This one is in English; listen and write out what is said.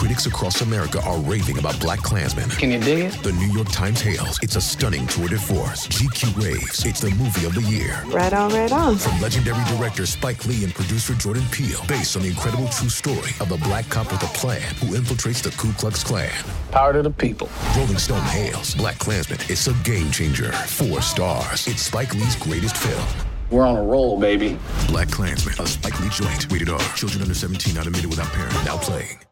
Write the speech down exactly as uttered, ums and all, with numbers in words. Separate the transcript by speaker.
Speaker 1: Critics across America are raving about BlacKkKlansman.
Speaker 2: Can you dig it?
Speaker 1: The New York Times hails it's a stunning tour de force. G Q raves it's the movie of the year.
Speaker 3: Right on, right on.
Speaker 1: From legendary director Spike Lee and producer Jordan Peele, based on the incredible true story of a black cop with a plan who infiltrates the Ku Klux Klan.
Speaker 2: Power to the people.
Speaker 1: Rolling Stone hails BlacKkKlansman. It's a game changer. Four stars. It's Spike Lee's greatest film.
Speaker 2: We're on a roll, baby.
Speaker 1: BlacKkKlansman, a Spike Lee joint. Rated R. Children under seventeen not admitted without parent. Now playing.